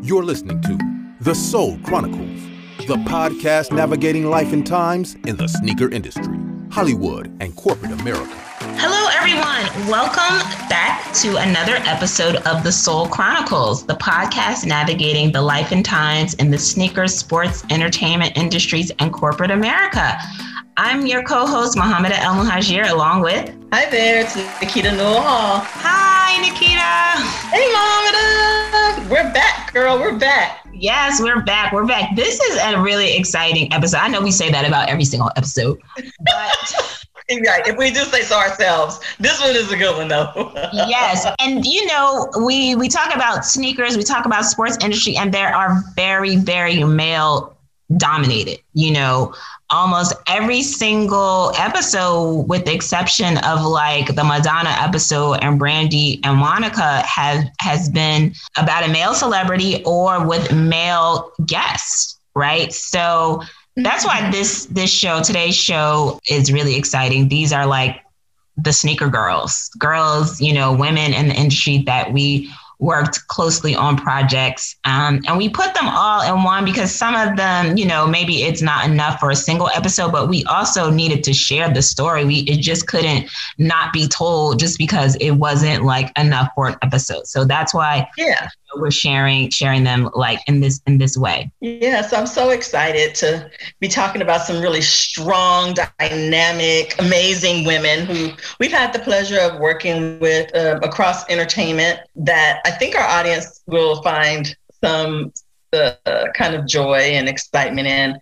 You're listening to The Soul Chronicles, the podcast navigating life and times in the sneaker industry, Hollywood, and corporate America. Hello, everyone. Welcome back to another episode of The Soul Chronicles, the podcast navigating the life and times in the sneaker, sports, entertainment industries, and corporate America. I'm your co-host, Mohammed El Muhajir, along with... Hi there, it's Nikita Newell Hall. Hi, Nikita. Hey, Mohammed. We're back, girl. We're back. Yes, we're back. We're back. This is a really exciting episode. I know we say that about every single episode, but... Right. If we do say so ourselves, this one is a good one, though. Yes. And, you know, we talk about sneakers, we talk about sports industry, and there are very, very male dominated, you know, almost every single episode, with the exception of like the Madonna episode and Brandy and Monica has been about a male celebrity or with male guests. Right. So that's why today's show is really exciting. These are like the sneaker girls, you know, women in the industry that we worked closely on projects. And we put them all in one because some of them, you know, maybe it's not enough for a single episode, but we also needed to share the story. It just couldn't not be told just because it wasn't like enough for an episode. So that's why we're sharing them like in this way. Yes, I'm so excited to be talking about some really strong, dynamic, amazing women who we've had the pleasure of working with across entertainment that I think our audience will find some kind of joy and excitement in.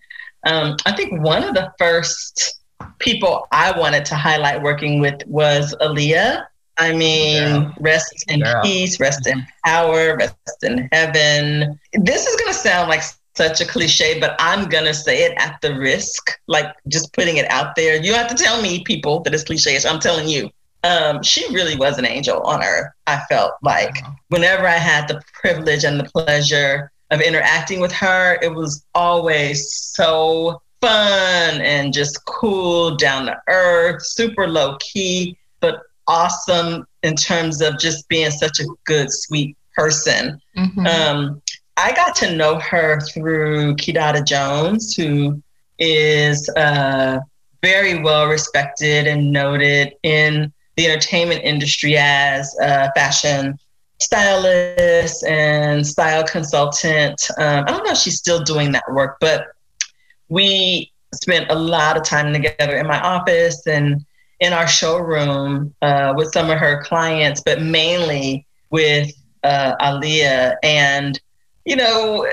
I think one of the first people I wanted to highlight working with was Aaliyah. I mean, rest in peace, rest in power, rest in heaven. This is going to sound like such a cliche, but I'm going to say it at the risk, like just putting it out there. You have to tell me, people, that it's cliche. So I'm telling you, she really was an angel on earth. I felt like whenever I had the privilege and the pleasure of interacting with her, it was always so fun and just cool, down to earth, super low key, but awesome in terms of just being such a good, sweet person. Mm-hmm. I got to know her through Kidada Jones, who is very well respected and noted in the entertainment industry as a fashion stylist and style consultant. I don't know if she's still doing that work, but we spent a lot of time together in my office and in our showroom with some of her clients, but mainly with Aaliyah. And, you know,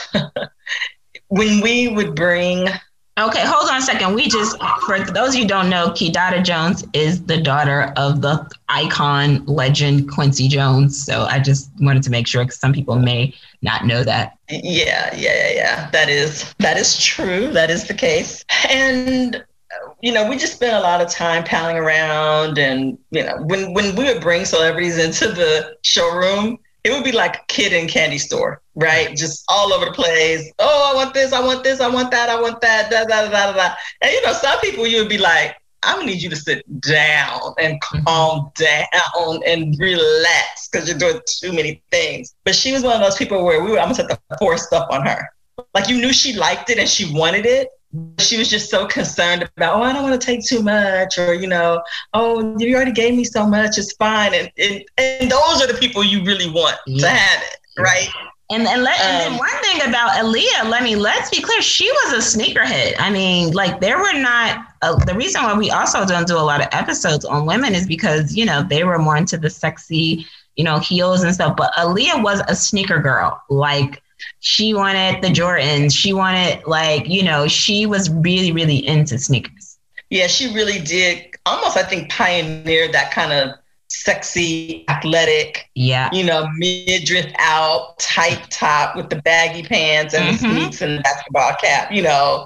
when we would bring... Okay, hold on a second. For those of you who don't know, Kidada Jones is the daughter of the icon legend Quincy Jones. So I just wanted to make sure because some people may not know that. Yeah. That is true. That is the case. And you know, we just spent a lot of time palling around, and, you know, when we would bring celebrities into the showroom, it would be like a kid in candy store, right? Just all over the place. Oh, I want this, I want this, I want that, da, da, da, da, da. And, you know, some people you would be like, I'm gonna need you to sit down and calm down and relax because you're doing too many things. But she was one of those people where I'm gonna have to force stuff on her. Like, you knew she liked it and she wanted it. She was just so concerned about, I don't want to take too much, or, you know, you already gave me so much, it's fine. And those are the people you really want to have it, right? And then one thing about Aaliyah, let's be clear, she was a sneakerhead. I mean, like, there were not, the reason why we also don't do a lot of episodes on women is because, you know, they were more into the sexy, you know, heels and stuff. But Aaliyah was a sneaker girl. Like, she wanted the Jordans. She wanted, like, you know, she was really, really into sneakers. Yeah, she really did almost, I think, pioneer that kind of sexy, athletic, you know, midriff out, tight top with the baggy pants and the sneaks and the basketball cap, you know,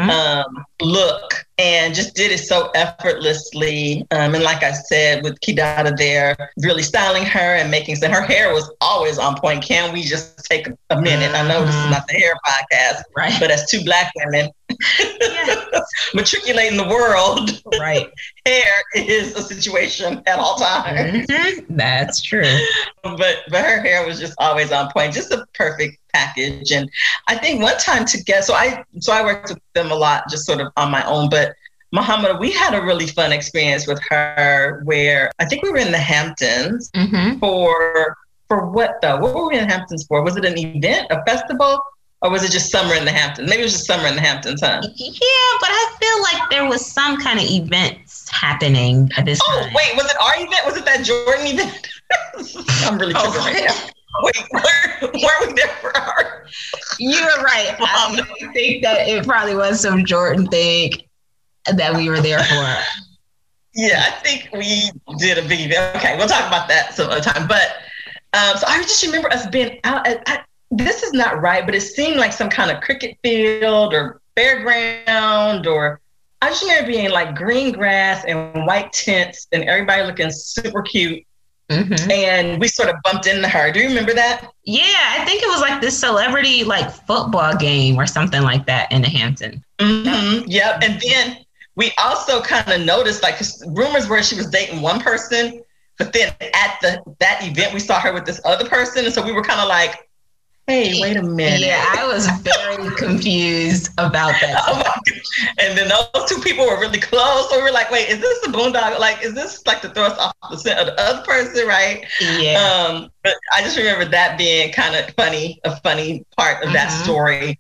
look. And just did it so effortlessly. And like I said, with Kidada there, really styling her and making sense. Her hair was always on point. Can we just take a minute? I know this is not the hair podcast, right? But as two Black women matriculating the world, right? Hair is a situation at all times. That's true. But her hair was just always on point. Just a perfect package. And I think one time together, so I worked with them a lot, just sort of on my own. But Muhammad, we had a really fun experience with her where I think we were in the Hamptons for what though? What were we in the Hamptons for? Was it an event, a festival? Or was it just summer in the Hamptons? Maybe it was just summer in the Hamptons, huh? Yeah, but I feel like there was some kind of events happening at this time. Oh, wait, was it our event? Was it that Jordan event? I'm really tripping right now. Wait, were we there for her? You're right. I think that it probably was some Jordan thing that we were there for. Yeah, I think we did a big event. Okay, we'll talk about that some other time. But so I just remember us being out at this is not right, but it seemed like some kind of cricket field or fairground, or I just remember being like green grass and white tents and everybody looking super cute. Mm-hmm. And we sort of bumped into her. Do you remember that? Yeah, I think it was like this celebrity like football game or something like that in the Hamptons. Mm-hmm. Yep. And then we also kind of noticed, like, rumors were she was dating one person, but then at that event we saw her with this other person, and so we were kind of like, hey, wait a minute. Yeah, I was very confused about that. Oh my God. And then those two people were really close. So we were like, wait, is this the Boondoggle? Like, is this like to throw us off the scent of the other person, right? Yeah. But I just remember that being kind of a funny part of that story.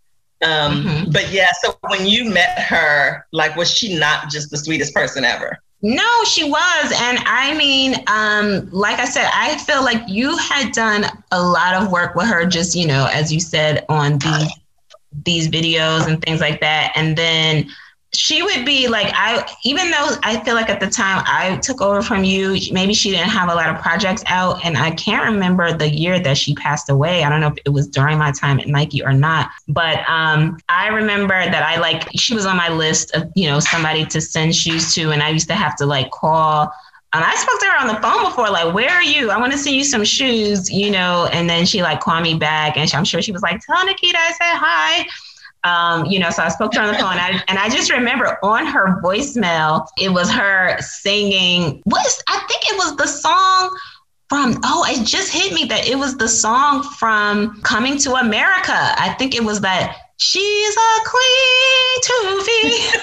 But yeah, so when you met her, like, was she not just the sweetest person ever? No, she was. And I mean, like I said, I feel like you had done a lot of work with her, just, you know, as you said, on these videos and things like that. And then she would be like, even though I feel like at the time I took over from you, maybe she didn't have a lot of projects out. And I can't remember the year that she passed away. I don't know if it was during my time at Nike or not. But I remember that she was on my list of, you know, somebody to send shoes to. And I used to have to like call. I spoke to her on the phone before, like, where are you? I want to send you some shoes, you know. And then she like called me back, and I'm sure she was like, tell Nikita I said hi. You know, so I spoke to her on the phone, and I just remember on her voicemail, it was her singing. I think it was the song from, it just hit me that it was the song from Coming to America. I think it was that she's a queen to be.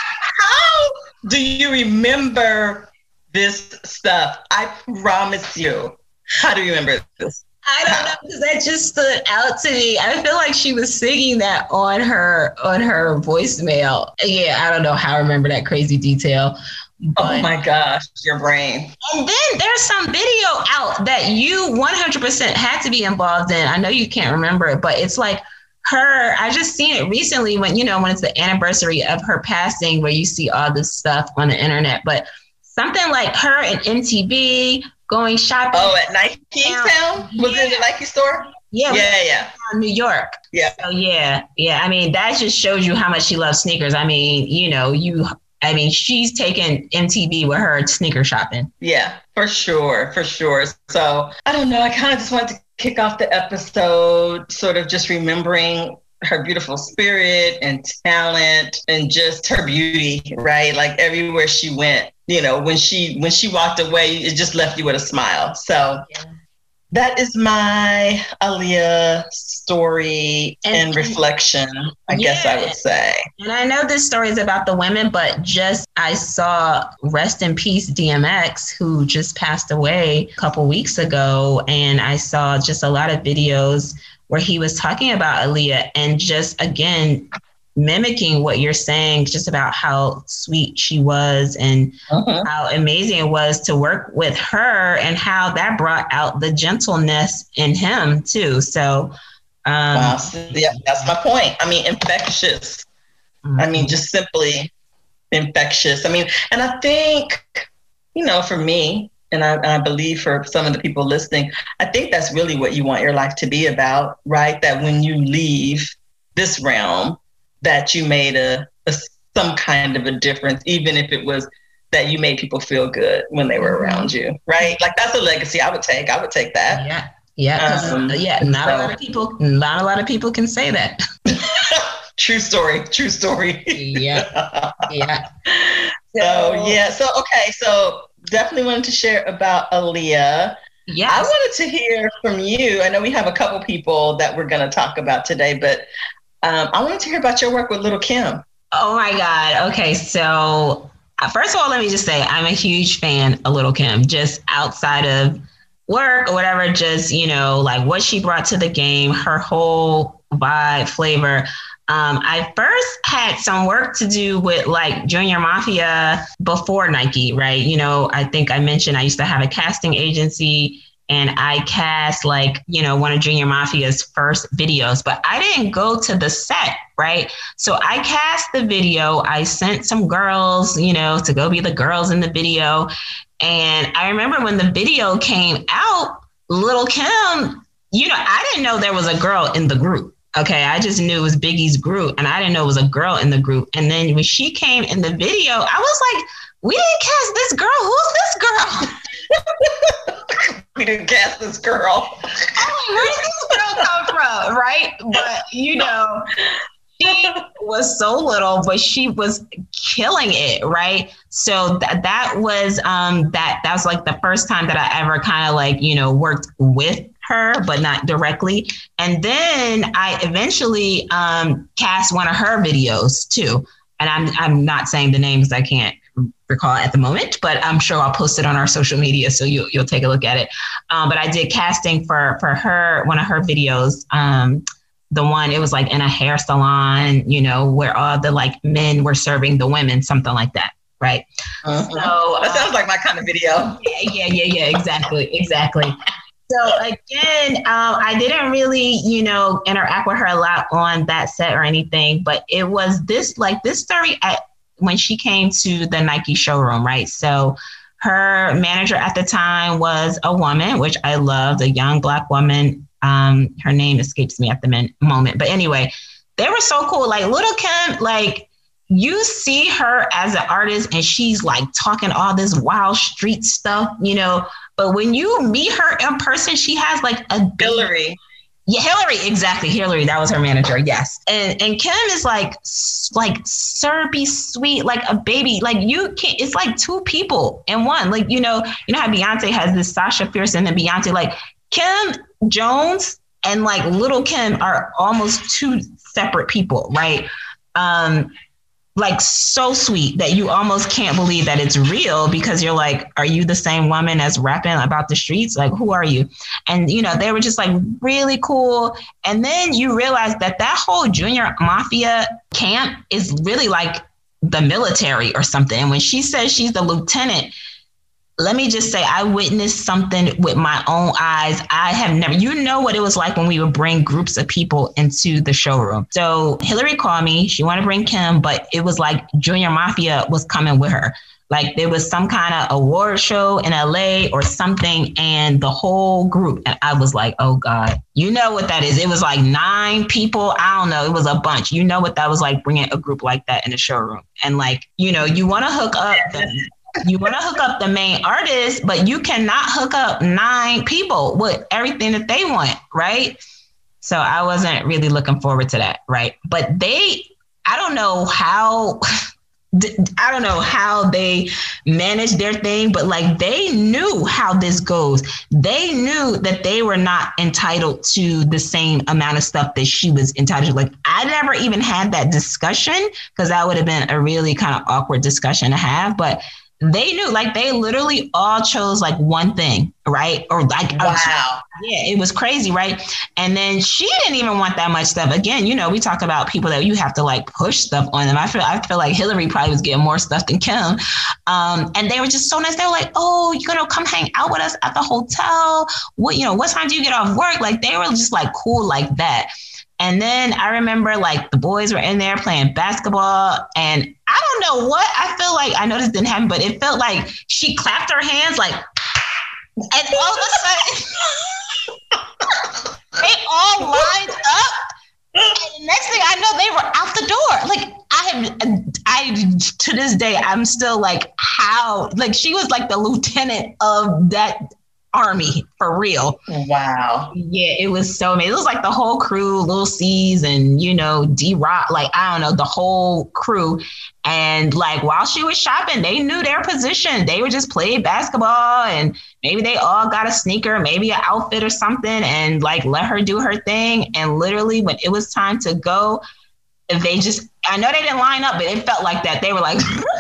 How do you remember this stuff? I promise you. How do you remember this? I don't know, because that just stood out to me. I feel like she was singing that on her voicemail. Yeah, I don't know how I remember that crazy detail. Oh my gosh, your brain. And then there's some video out that you 100% had to be involved in. I know you can't remember it, but it's like her. I just seen it recently when it's the anniversary of her passing, where you see all this stuff on the internet. But something like her and MTV going shopping. Oh, at Nike Town? Was it in the Nike store? Yeah. New York. Yeah. So yeah. I mean, that just shows you how much she loves sneakers. I mean, you know, she's taken MTV with her sneaker shopping. Yeah, for sure. So I don't know. I kind of just wanted to kick off the episode sort of just remembering her beautiful spirit and talent and just her beauty, right? Like everywhere she went, you know, when she walked away, it just left you with a smile. So that is my Aaliyah story and reflection, I guess I would say. And I know this story is about the women, but I saw rest in peace DMX, who just passed away a couple weeks ago. And I saw just a lot of videos where he was talking about Aaliyah and just, again, mimicking what you're saying, just about how sweet she was and how amazing it was to work with her, and how that brought out the gentleness in him too. So, wow. Yeah, that's my point. I mean, infectious. I mean, just simply infectious. I mean, and I think, you know, for me, and I believe for some of the people listening, I think that's really what you want your life to be about, right? That when you leave this realm, that you made some kind of a difference, even if it was that you made people feel good when they were around you, right? Like that's a legacy I would take. I would take that. Yeah. Not a lot of people can say that. True story. Yeah. So definitely wanted to share about Aaliyah. Yes. I wanted to hear from you. I know we have a couple people that we're going to talk about today, but I wanted to hear about your work with Lil' Kim. Oh my God. Okay. So first of all, let me just say I'm a huge fan of Lil' Kim, just outside of work or whatever, just, like what she brought to the game, her whole vibe, flavor. I first had some work to do with like Junior Mafia before Nike, right? I think I mentioned I used to have a casting agency and I cast one of Junior Mafia's first videos, but I didn't go to the set, right? So I cast the video. I sent some girls, to go be the girls in the video. And I remember when the video came out, Lil' Kim, I didn't know there was a girl in the group. Okay, I just knew it was Biggie's group and I didn't know it was a girl in the group. And then when she came in the video, I was like, we didn't cast this girl. Who's this girl? We didn't cast this girl. I'm like, where did this girl come from? Right? But, she was so little, but she was killing it, right? So that was that was like the first time that I ever kind of worked with her, but not directly. And then I eventually cast one of her videos too. And I'm not saying the names, I can't recall at the moment, but I'm sure I'll post it on our social media so you'll take a look at it. But I did casting for her, one of her videos. The one, it was like in a hair salon, where all the men were serving the women, something like that. Right. Uh-huh. So that sounds like my kind of video. Yeah. Exactly. So again, I didn't really, interact with her a lot on that set or anything, but it was this story when she came to the Nike showroom, right? So her manager at the time was a woman, which I loved, a young Black woman. Her name escapes me at the moment. But anyway, they were so cool. Like Lil' Kim, you see her as an artist and she's talking all this wild street stuff, but when you meet her in person, she has a Hillary. Yeah, Hillary, exactly. Hillary, that was her manager. Yes. And Kim is syrupy, sweet, like a baby. You can't, it's like two people in one. You know how Beyonce has this Sasha Fierce and then Beyonce, Kim Jones and Lil' Kim are almost two separate people, right? So sweet that you almost can't believe that it's real because you're are you the same woman as rapping about the streets? Who are you? And, they were just really cool. And then you realize that whole Junior Mafia camp is really the military or something. And when she says she's the lieutenant, let me just say, I witnessed something with my own eyes. I have never, what it was like when we would bring groups of people into the showroom. So Hillary called me, she wanted to bring Kim, but it was Junior Mafia was coming with her. There was some kind of award show in LA or something and the whole group. And I was like, oh God, you know what that is. It was 9 people. I don't know. It was a bunch. You know what that was like bringing a group like that in the showroom. And you want to hook up You want to hook up the main artist, but you cannot hook up 9 people with everything that they want, right? So I wasn't really looking forward to that, right? But I don't know how they managed their thing, but they knew how this goes. They knew that they were not entitled to the same amount of stuff that she was entitled to. I never even had that discussion because that would have been a really kind of awkward discussion to have, but they knew, they literally all chose one thing, right? Or wow. Yeah, it was crazy, right? And then she didn't even want that much stuff. Again, we talk about people that you have to push stuff on them. I feel like Hillary probably was getting more stuff than Kim. And they were just so nice. They were like, oh, you're gonna come hang out with us at the hotel. What time do you get off work? They were just cool like that. And then I remember the boys were in there playing basketball and I don't know what, I feel I know this didn't happen, but it felt like she clapped her hands and all of a sudden they all lined up. And the next thing I know, they were out the door. I to this day, I'm still how, she was the lieutenant of that army for real. Wow. Yeah, it was so amazing. It was like the whole crew, Lil C's and, D-Rock, like, I don't know, the whole crew. And like, while she was shopping, they knew their position. They would just play basketball and maybe they all got a sneaker, maybe an outfit or something, and like, let her do her thing. And literally when it was time to go, I know they didn't line up, but it felt like that. They were like,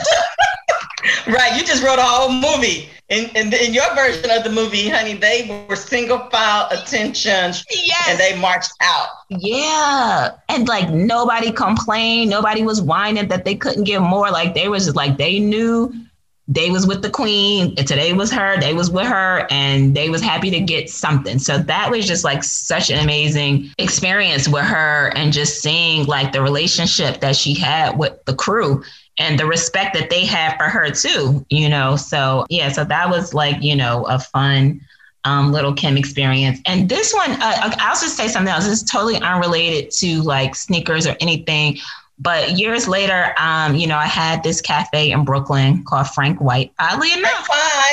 right. You just wrote a whole movie. In your version of the movie, honey, they were single file attention. Yes. And they marched out. Yeah. And like, nobody complained. Nobody was whining that they couldn't give more. Like, they was just like, they knew they was with the queen. And today was her. They was with her. And they was happy to get something. So that was just like such an amazing experience with her, and just seeing like the relationship that she had with the crew and the respect that they had for her too, So yeah, so that was like, a fun Little Kim experience. And this one, I'll just say something else. It's totally unrelated to like sneakers or anything. But years later, I had this cafe in Brooklyn called Frank White, oddly enough,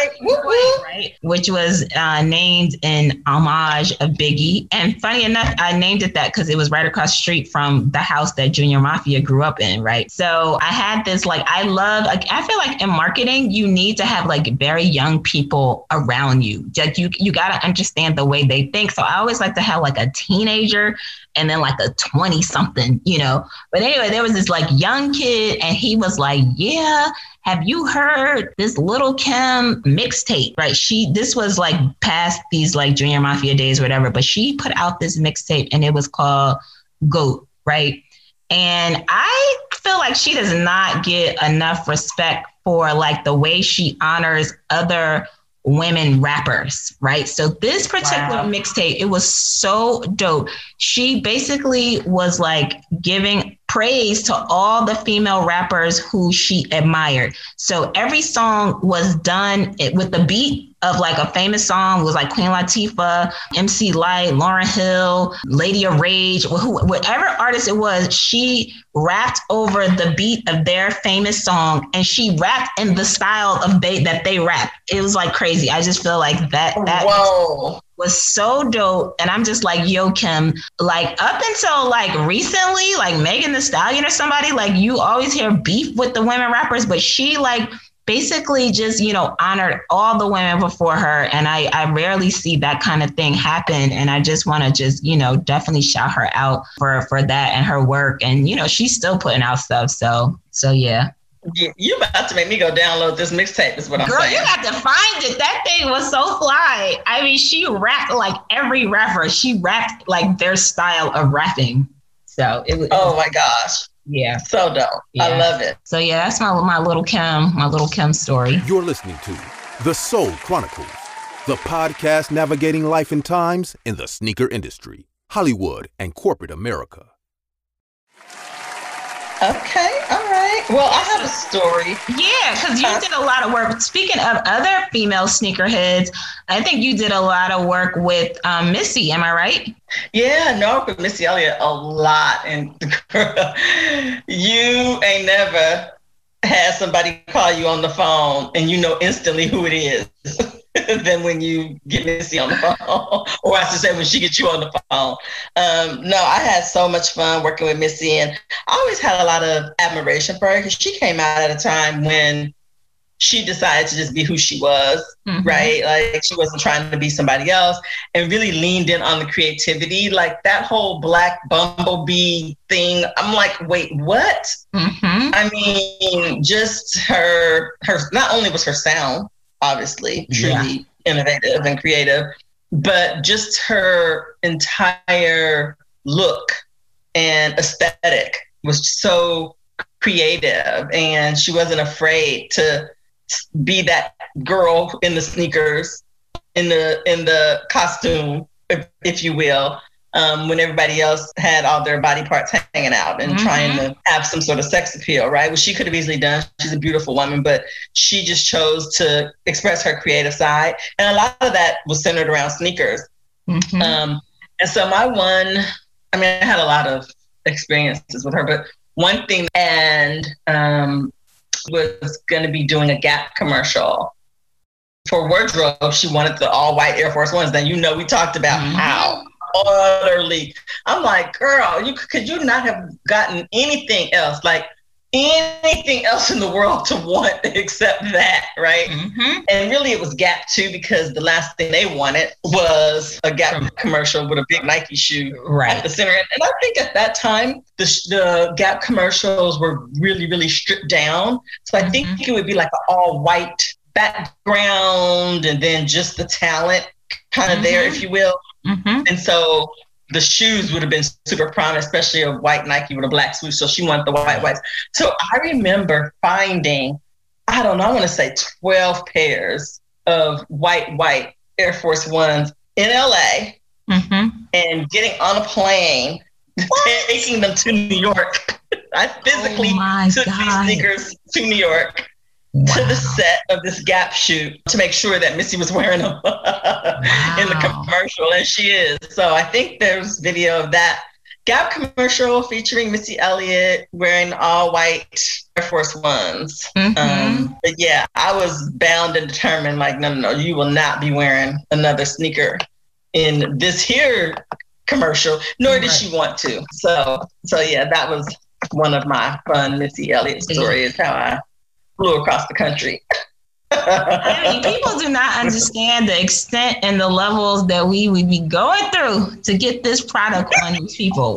right? Which was named in homage of Biggie. And funny enough, I named it that because it was right across the street from the house that Junior Mafia grew up in, right? So I had this, like, I feel like in marketing, you need to have like very young people around you. Like you got to understand the way they think. So I always like to have like a teenager and then like a 20 something, But anyway, there was this like young kid and he was like, yeah, have you heard this Little Kim mixtape? Right. This was like past these like Junior Mafia days or whatever, but she put out this mixtape and it was called GOAT. Right. And I feel like she does not get enough respect for like the way she honors other women rappers, right? So this particular mixtape, it was so dope. She basically was like giving praise to all the female rappers who she admired. So every song was done with the beat of like a famous song. It was like Queen Latifah, MC Lyte, Lauryn Hill, Lady of Rage, whatever artist it was, she rapped over the beat of their famous song, and she rapped in the style of that they rap. It was like crazy. I just feel like that was so dope. And I'm just like, yo, Kim, like up until like recently, like Megan Thee Stallion or somebody, like you always hear beef with the women rappers, but she like basically just, honored all the women before her. And I rarely see that kind of thing happen. And I just want to just, definitely shout her out for that and her work. And, she's still putting out stuff. So yeah. You about to make me go download this mixtape is what I'm saying. Girl, you got to find it. That thing was so fly. I mean, she rapped like every rapper. She rapped like their style of rapping. So it was. Oh my gosh. Yeah. So dope. Yeah. I love it. So yeah, that's my Little Kim story. You're listening to The Soul Chronicles, the podcast navigating life and times in the sneaker industry, Hollywood, and corporate America. Okay, all right. Well, I have a story. Yeah, because you did a lot of work. Speaking of other female sneakerheads, I think you did a lot of work with Missy. Am I right? Yeah, no, with Missy Elliott a lot. And girl, you ain't never had somebody call you on the phone and you know instantly who it is. Than when you get Missy on the phone, or I should say when she gets you on the phone. No, I had so much fun working with Missy, and I always had a lot of admiration for her because she came out at a time when she decided to just be who she was, right? Like she wasn't trying to be somebody else, and really leaned in on the creativity. Like that whole Black Bumblebee thing, I'm like, wait, what? I mean, just her, not only was her sound, obviously, truly innovative and creative, but just her entire look and aesthetic was so creative, and she wasn't afraid to be that girl in the sneakers, in the costume, if you will, when everybody else had all their body parts hanging out and trying to have some sort of sex appeal, right? Which she could have easily done. She's a beautiful woman, but she just chose to express her creative side. And a lot of that was centered around sneakers. And so I had a lot of experiences with her, but one thing, and was going to be doing a Gap commercial. for wardrobe, she wanted the all white Air Force Ones. Then, we talked about how utterly, I'm like, girl, could you not have gotten anything else? Like anything else in the world to want except that, right? And really it was Gap too, because the last thing they wanted was a Gap commercial with a big Nike shoe at the center. And I think at that time, the Gap commercials were really, really stripped down. So I think it would be like an all white background and then just the talent kind of there, if you will. And so the shoes would have been super prominent, especially a white Nike with a black swoosh. So she wanted the whites. So I remember finding, I want to say 12 pairs of white Air Force Ones in LA and getting on a plane, taking them to New York. I physically took these sneakers to New York. To the set of this Gap shoot to make sure that Missy was wearing them in the commercial, and she is. So I think there's video of that Gap commercial featuring Missy Elliott wearing all white Air Force Ones. But yeah, I was bound and determined, like, no, you will not be wearing another sneaker in this here commercial, nor did she want to. So yeah, that was one of my fun Missy Elliott stories, how I flew across the country. I mean, people do not understand the extent and the levels that we would be going through to get this product on these people.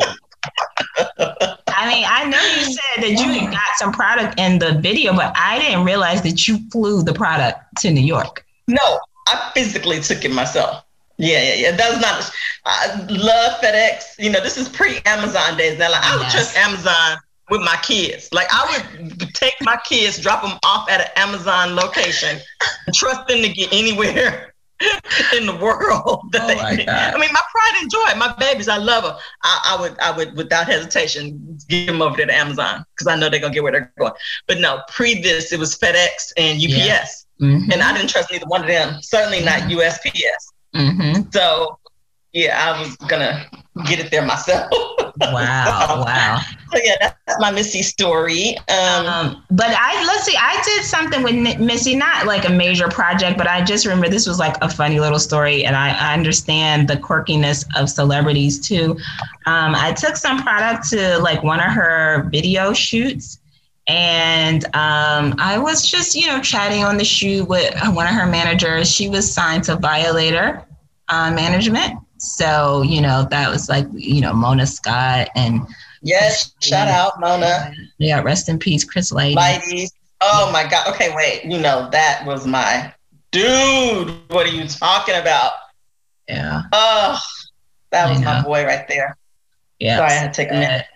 I mean, I know you said that you got some product in the video, but I didn't realize that you flew the product to New York. No, I physically took it myself. Yeah. That's not, I love FedEx. This is pre-Amazon days. Now, I would trust Amazon with my kids. Like, I would take my kids, drop them off at an Amazon location, and trust them to get anywhere in the world. I mean, my pride and joy, my babies, I love them. I would, without hesitation, give them over to Amazon because I know they're gonna get where they're going. But no, this, it was FedEx and UPS, and I didn't trust either one of them. Certainly not USPS. So yeah, I was gonna get it there myself. Wow. So yeah, that's my Missy story. But I did something with Missy, not like a major project, but I just remember this was like a funny little story, and I understand the quirkiness of celebrities too. I took some product to like one of her video shoots, and I was just, chatting on the shoot with one of her managers. She was signed to Violator Management. So, that was like, Mona Scott and. Yes, shout out Mona. Yeah, rest in peace, Chris Ladies. Oh my God. Okay, wait. That was my dude. What are you talking about? Yeah. Oh, that was my boy right there. Yeah. Sorry, I had to take a minute.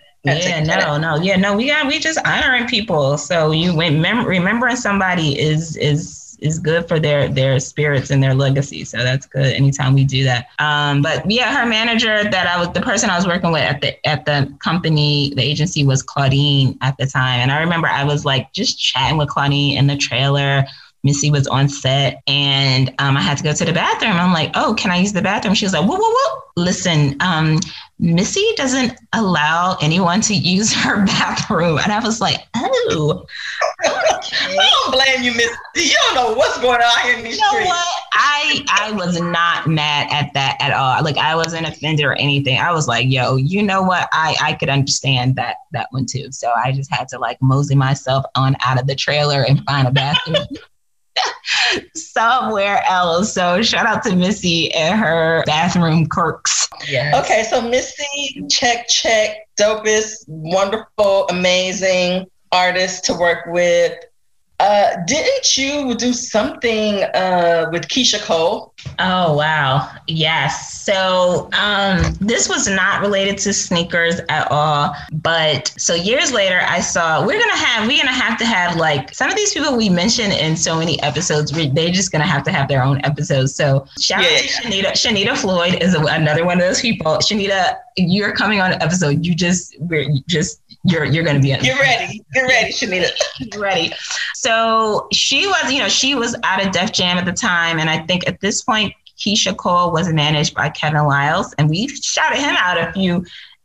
We just honoring people. So remembering somebody is good for their spirits and their legacy. So that's good anytime we do that. But yeah, her manager the person I was working with at the company, the agency, was Claudine at the time. And I remember I was like just chatting with Claudine in the trailer. Missy was on set, and I had to go to the bathroom. I'm like, oh, can I use the bathroom? She was like, whoa. Listen, Missy doesn't allow anyone to use her bathroom. And I was like, oh. I don't blame you, Missy. You don't know what's going on here in these streets. What? I was not mad at that at all. Like, I wasn't offended or anything. I was like, yo, you know what? I could understand that one too. So I just had to like mosey myself on out of the trailer and find a bathroom somewhere else. So shout out to Missy and her bathroom quirks. Yes. Okay, so Missy, check, dopest, wonderful, amazing artist to work with. Didn't you do something with Keisha Cole? Oh, wow. Yes. So this was not related to sneakers at all. But so years later, I saw we're gonna have to have like some of these people we mentioned in so many episodes. They're just gonna have to have their own episodes. So shout out to Shanita. Shanita Floyd is another one of those people. Shanita, you're coming on an episode. You're going to be. You're ready. Get ready, Shanita. Get ready. So she was out of Def Jam at the time. And I think at this point, Keisha Cole was managed by Kevin Liles. And we shouted him out a few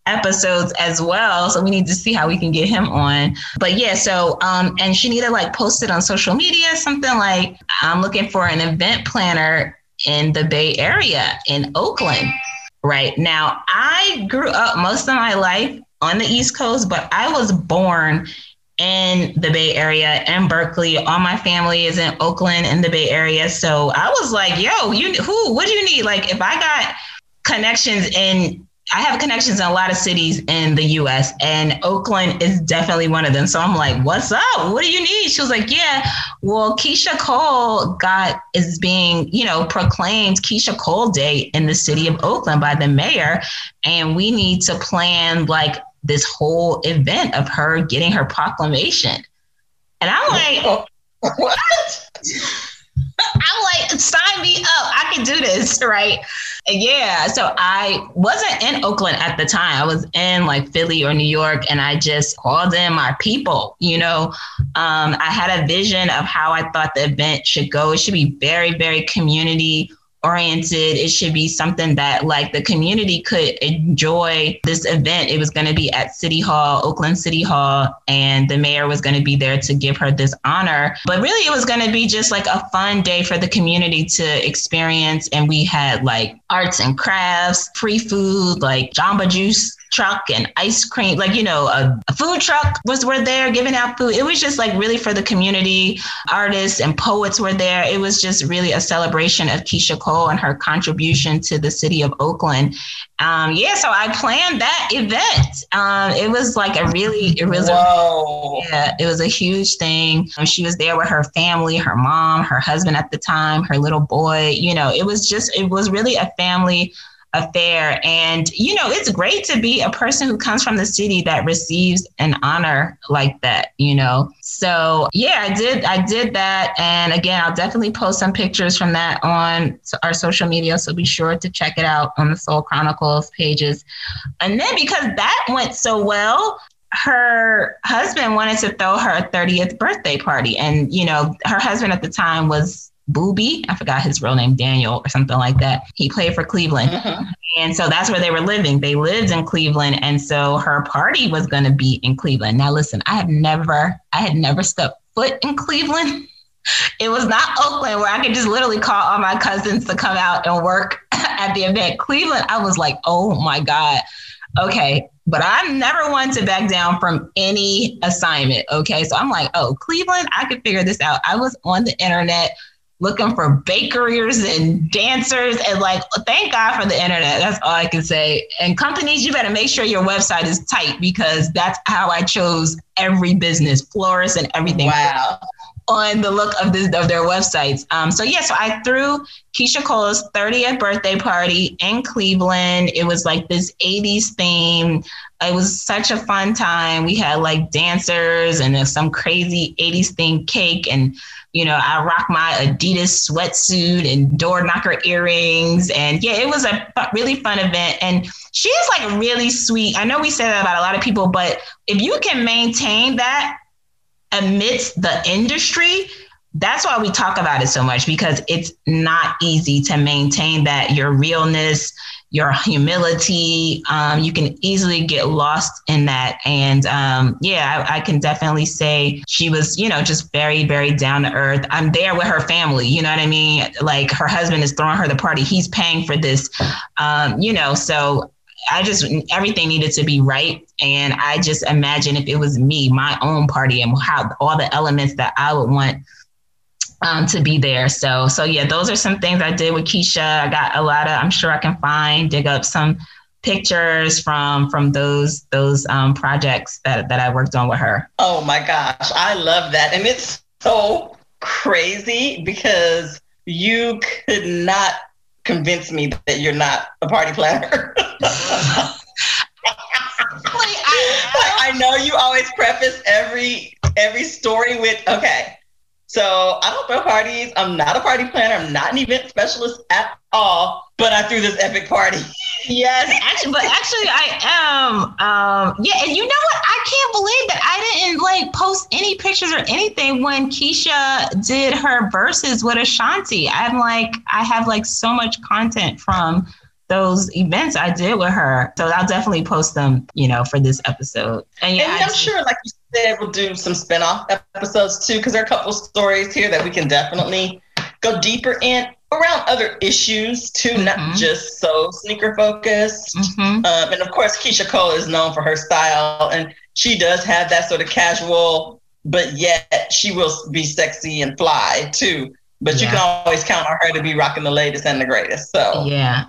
episodes as well. So we need to see how we can get him on. But yeah, so and Shanita like posted on social media something like, I'm looking for an event planner in the Bay Area in Oakland. Right now, I grew up most of my life on the East Coast, but I was born in the Bay Area in Berkeley. All my family is in Oakland in the Bay Area. So I was like, yo, what do you need? Like, if I got connections I have connections in a lot of cities in the US, and Oakland is definitely one of them. So I'm like, what's up? What do you need? She was like, yeah, well, Keyshia Cole is being, proclaimed Keyshia Cole Day in the city of Oakland by the mayor. And we need to plan like this whole event of her getting her proclamation. And I'm like, what? I'm like, sign me up. I can do this, right? Yeah. So I wasn't in Oakland at the time. I was in like Philly or New York, and I just called in my people. I had a vision of how I thought the event should go. It should be very, very community oriented. It should be something that like the community could enjoy this event. It was going to be at City Hall, Oakland City Hall, and the mayor was going to be there to give her this honor. But really, it was going to be just like a fun day for the community to experience. And we had like arts and crafts, free food, like Jamba Juice truck and ice cream, like, a food truck were there giving out food. It was just like really for the community. Artists and poets were there. It was just really a celebration of Keyshia Cole and her contribution to the city of Oakland. So I planned that event. It was like it was a huge thing. She was there with her family, her mom, her husband at the time, her little boy. It was really a family affair. And, it's great to be a person who comes from the city that receives an honor like that, So yeah, I did that. And again, I'll definitely post some pictures from that on our social media. So be sure to check it out on the Soul Chronicles pages. And then because that went so well, her husband wanted to throw her a 30th birthday party. And, her husband at the time was Boobie. I forgot his real name, Daniel or something like that. He played for Cleveland. Mm-hmm. And so that's where they were living. They lived in Cleveland. And so her party was going to be in Cleveland. Now, listen, I had never stepped foot in Cleveland. It was not Oakland where I could just literally call all my cousins to come out and work at the event. Cleveland, I was like, oh my God. Okay. But I'm never one to back down from any assignment. Okay. So I'm like, oh, Cleveland, I could figure this out. I was on the internet looking for bakers and dancers, and like, thank God for the internet. That's all I can say. And companies, you better make sure your website is tight, because that's how I chose every business, florists and everything. Wow. On the look of their websites. So I threw Keyshia Cole's 30th birthday party in Cleveland. It was like this 80s theme. It was such a fun time. We had like dancers and some crazy 80s themed cake. And, I rocked my Adidas sweatsuit and door knocker earrings. And yeah, it was a really fun event. And she is like really sweet. I know we say that about a lot of people, but if you can maintain that amidst the industry, that's why we talk about it so much, because it's not easy to maintain that, your realness, your humility. You can easily get lost in that. And I can definitely say she was, just very, very down to earth. I'm there with her family. You know what I mean? Like, her husband is throwing her the party. He's paying for this, so everything needed to be right. And I just imagine if it was me, my own party, and how all the elements that I would want to be there. So yeah, those are some things I did with Keyshia. I got a lot of, I'm sure I can dig up some pictures from those projects that I worked on with her. Oh my gosh, I love that. And it's so crazy because you could not convince me that you're not a party planner. I know you always preface every story with, okay, so I don't throw parties. I'm not a party planner. I'm not an event specialist at all, but I threw this epic party. Yes, actually I am. And you know what? I can't believe that I didn't like post any pictures or anything when Keyshia did her verses with Ashanti. I have like so much content from those events I did with her. So I'll definitely post them, for this episode. And I'm sure, like you said, we'll do some spinoff episodes too, because there are a couple stories here that we can definitely go deeper in around other issues too, not just so sneaker focused. And of course, Keyshia Cole is known for her style, and she does have that sort of casual, but yet she will be sexy and fly too. But you can always count on her to be rocking the latest and the greatest. So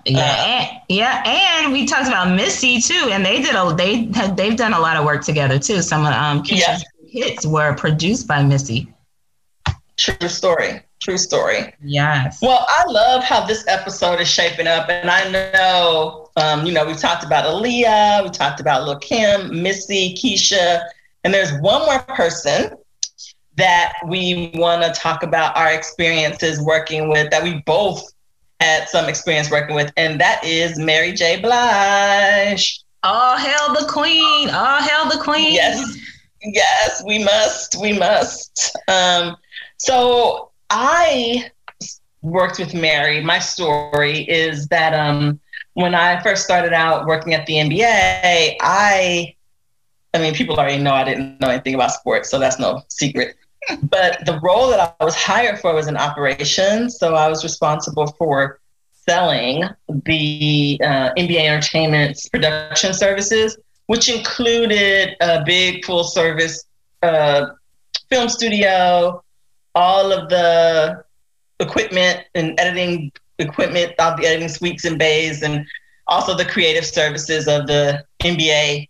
and we talked about Missy too, and they've done a lot of work together too. Some of Keisha's hits were produced by Missy. True story. Yes. Well, I love how this episode is shaping up, and I know we've talked about Aaliyah, we talked about Lil' Kim, Missy, Keyshia, and there's one more person that we want to talk about our experiences working with, that we both had some experience working with, and that is Mary J. Blige. All hail the queen. All hail the queen. Yes, we must. So I worked with Mary. My story is that when I first started out working at the NBA, I mean, people already know I didn't know anything about sports, so that's no secret. But the role that I was hired for was in operations. So I was responsible for selling the NBA Entertainment's production services, which included a big full service film studio, all of the equipment and editing equipment, all the editing suites and bays, and also the creative services of the NBA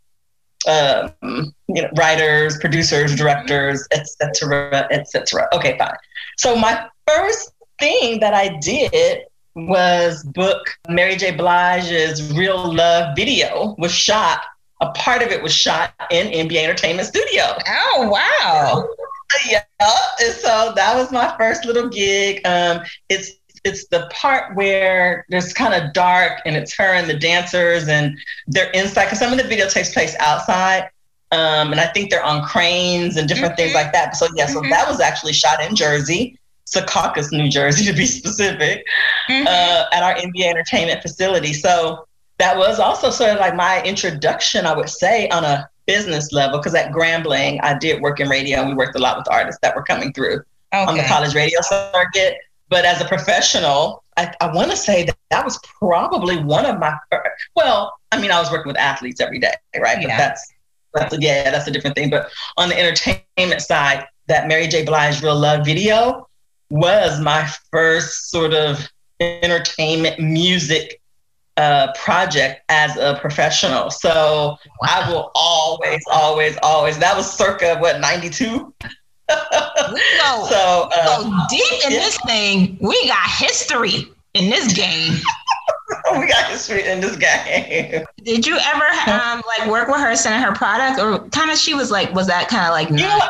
writers, producers, directors, et cetera, et cetera. Okay, fine. So my first thing that I did was book Mary J. Blige's Real Love video. A part of it was shot in NBA Entertainment Studio. Oh, wow. Yeah. And so that was my first little gig. It's the part where there's kind of dark, and it's her and the dancers, and they're inside, because some of the video takes place outside. And I think they're on cranes and different things like that. So so that was actually shot in Jersey, Secaucus, New Jersey, to be specific, at our NBA Entertainment facility. So that was also sort of like my introduction, I would say, on a business level, because at Grambling, I did work in radio, and we worked a lot with artists that were coming through on the college radio circuit. But as a professional, I want to say that was probably one of my first, I was working with athletes every day, right? Yeah. But that's a different thing. But on the entertainment side, that Mary J. Blige Real Love video was my first sort of entertainment music project as a professional. So I will always, that was circa 92? We go deep in this thing. We got history in this game. We got history in this game. Did you ever work with her, sending her product, or kind of was that kind of like?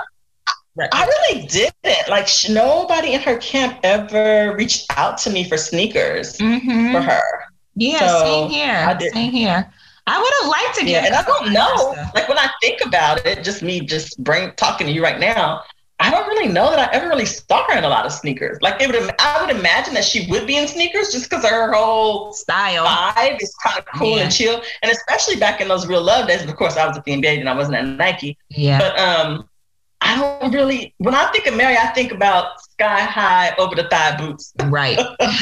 I really didn't. Like, nobody in her camp ever reached out to me for sneakers for her. Yeah, so same here. I would have liked to get. And I don't know. Like, when I think about it, talking to you right now, I don't really know that I ever really saw her in a lot of sneakers. Like, I would imagine that she would be in sneakers just because her whole style vibe is kind of cool and chill. And especially back in those Real Love days, of course, I was at the NBA and I wasn't at Nike. Yeah. But I don't really, when I think of Mary, I think about sky high over the thigh boots. Right.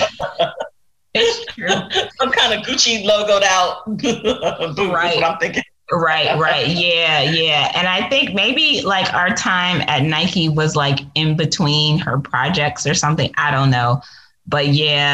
It's true. Some kind of Gucci logoed out boot. Right. Is what I'm thinking. Right. Yeah. And I think maybe like our time at Nike was like in between her projects or something. I don't know. But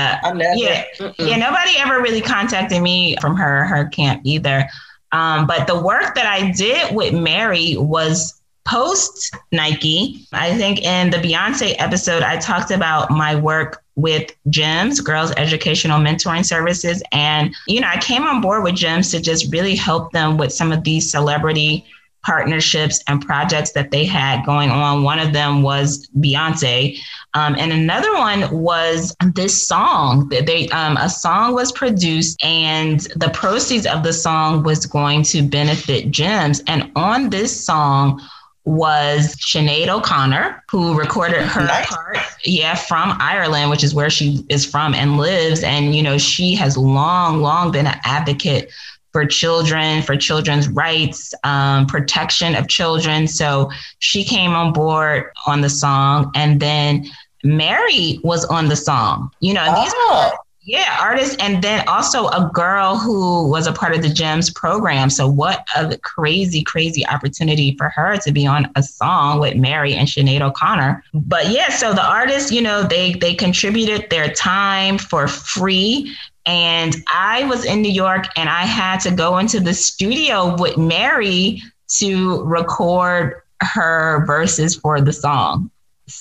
nobody ever really contacted me from her camp either. But the work that I did with Mary was post Nike. I think in the Beyonce episode, I talked about my work with GEMS, Girls Educational Mentoring Services. And, I came on board with GEMS to just really help them with some of these celebrity partnerships and projects that they had going on. One of them was Beyonce. And another one was this song that a song was produced, and the proceeds of the song was going to benefit GEMS. And on this song was Sinead O'Connor, who recorded her part, from Ireland, which is where she is from and lives. And, you know, she has long been an advocate for children, for children's rights, protection of children. So she came on board on the song. And then Mary was on the song, you know, and these are artists. And then also a girl who was a part of the GEMS program. So what a crazy opportunity for her to be on a song with Mary and Sinead O'Connor. But yeah, so the artists, you know, they contributed their time for free. And I was in New York and I had to go into the studio with Mary to record her verses for the song.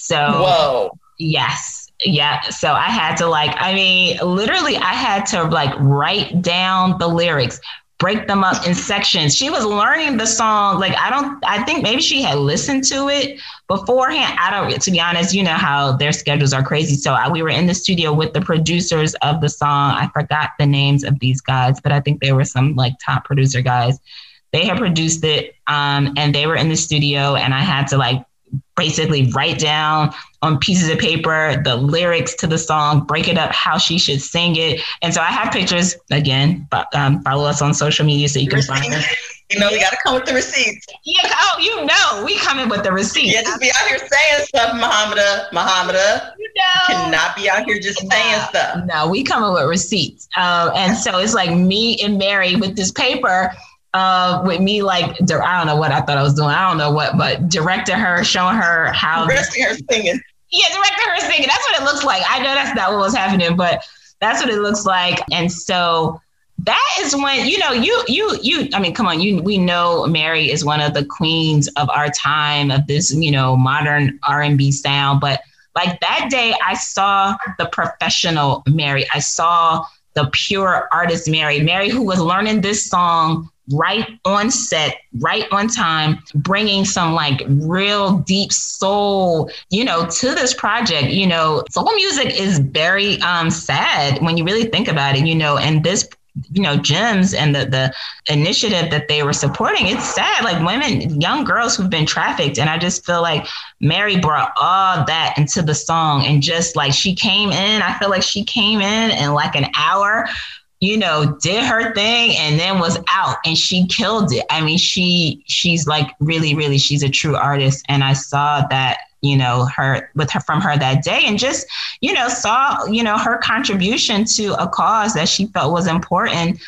So, yes. Yeah. So I had to literally I had to write down the lyrics, break them up in sections. She was learning the song. I think maybe she had listened to it beforehand. To be honest, you know how their schedules are crazy. So we were in the studio with the producers of the song. I forgot the names of these guys, but I think they were some top producer guys. They had produced it and they were in the studio, and I had to basically write down on pieces of paper the lyrics to the song, break it up how she should sing it. And so I have pictures, again, but follow us on social media so you can find them. You know, we got to come with the receipts. Yeah, you know, we come in with the receipts. Yeah, just be out here saying stuff, Muhammada. You know. Cannot be out here just saying stuff. No, we come in with receipts. And so it's me and Mary with this paper, with me, I don't know what I thought I was doing. I don't know what, but directing her, showing her how. Directing her singing. Yeah, directing her singing. That's what it looks like. I know that's not what was happening, but that's what it looks like. And so that is when, you know, I mean, come on, we know Mary is one of the queens of our time, of this, you know, modern R&B sound. But that day I saw the professional Mary. I saw the pure artist Mary who was learning this song right on set, right on time, bringing some real deep soul, you know, to this project. You know, soul music is very sad when you really think about it, you know, and this, you know, GEMS and the initiative that they were supporting, it's sad, women, young girls who've been trafficked. And I just feel Mary brought all that into the song, and just she came in, I feel she came in an hour, you know, did her thing and then was out, and she killed it. I mean, she's really, she's a true artist. And I saw that, you know, from her that day, and just, you know, saw, you know, her contribution to a cause that she felt was important.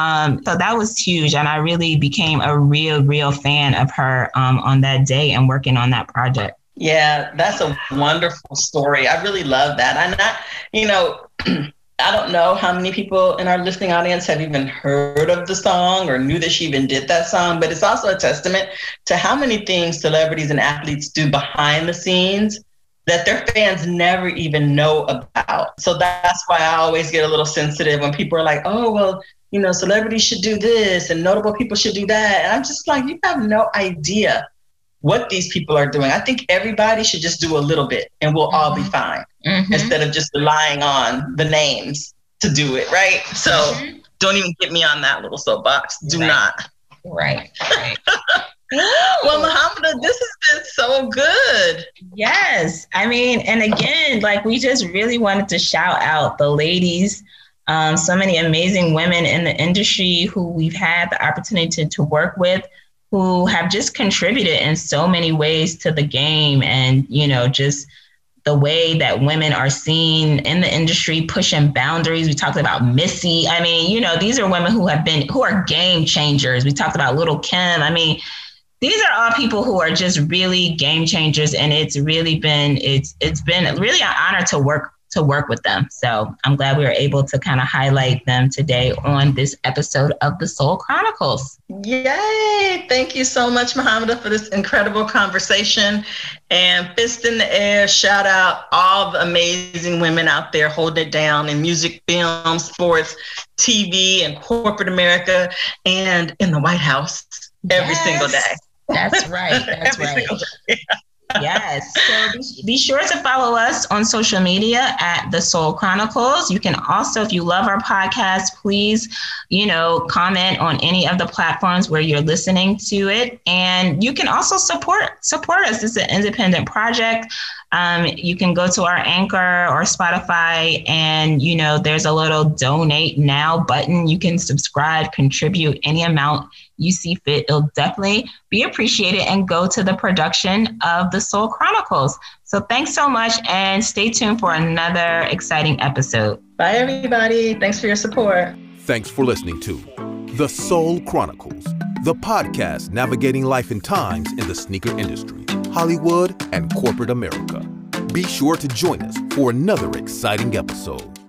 So that was huge. And I really became a real fan of her on that day and working on that project. Yeah, that's a wonderful story. I really love that. And you know, I don't know how many people in our listening audience have even heard of the song or knew that she even did that song, but it's also a testament to how many things celebrities and athletes do behind the scenes that their fans never even know about. So that's why I always get a little sensitive when people are like, oh, well, you know, celebrities should do this and notable people should do that. And I'm just you have no idea what these people are doing. I think everybody should just do a little bit and we'll all be fine, instead of just relying on the names to do it, right? So don't even get me on that little soapbox. Do not. Right. Well, Muhammada, this has been so good. Yes. I mean, and again, we just really wanted to shout out the ladies, so many amazing women in the industry who we've had the opportunity to work with, who have just contributed in so many ways to the game, and, you know, just the way that women are seen in the industry, pushing boundaries. We talked about Missy. I mean, you know, these are women who are game changers. We talked about Little Kim. I mean, these are all people who are just really game changers. And it's really been, it's been really an honor to work with them. So I'm glad we were able to kind of highlight them today on this episode of the Soul Chronicles. Yay! Thank you so much, Muhammada, for this incredible conversation. And fist in the air, shout out all the amazing women out there holding it down in music, film, sports, TV, and corporate America, and in the White House every single day. That's right. That's right. Yes. So be sure to follow us on social media at The Soul Chronicles. You can also, if you love our podcast, please, comment on any of the platforms where you're listening to it. And you can also support us. It's an independent project. You can go to our Anchor or Spotify, and there's a little donate now button. You can subscribe, contribute any amount you see fit. It'll definitely be appreciated and go to the production of The Soul Chronicles. So thanks so much, and stay tuned for another exciting episode. Bye, everybody. Thanks for your support. Thanks for listening to The Soul Chronicles, the podcast navigating life and times in the sneaker industry, Hollywood, and corporate America. Be sure to join us for another exciting episode.